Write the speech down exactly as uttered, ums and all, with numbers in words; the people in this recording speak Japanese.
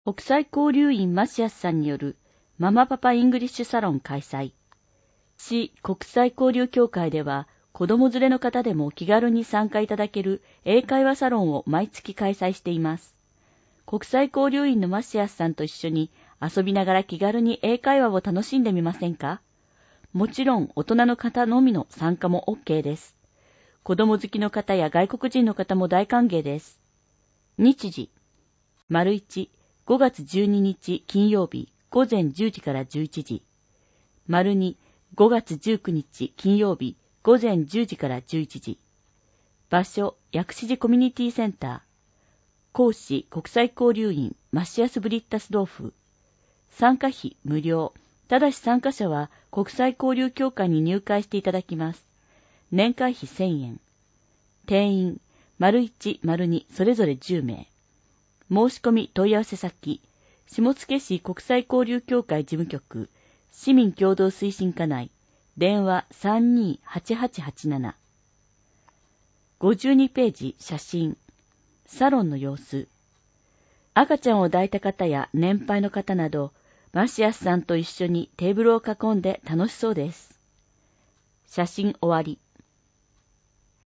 国際交流員マシアスさんによるママパパイングリッシュサロン開催。市国際交流協会では、子供連れの方でも気軽に参加いただける英会話サロンを毎月開催しています。国際交流員のマシアスさんと一緒に遊びながら気軽に英会話を楽しんでみませんか？もちろん大人の方のみの参加も OK です。子供好きの方や外国人の方も大歓迎です。日時、丸一、ごがつじゅうににち金曜日午前じゅうじからじゅういちじ。丸二、ごがつじゅうくにち金曜日午前じゅうじからじゅういちじ。場所、薬師寺コミュニティセンター。講師、国際交流員マシアス・ブリッタスドーフ。参加費無料。ただし参加者は国際交流協会に入会していただきます。年会費せんえん。定員、丸一、丸二、それぞれじゅうめい。申し込み問い合わせ先、下野市国際交流協会事務局、市民共同推進課内、電話 さんにーはちはちはちなな。ごじゅうにページ写真、サロンの様子。赤ちゃんを抱いた方や年配の方など、マシアスさんと一緒にテーブルを囲んで楽しそうです。写真終わり。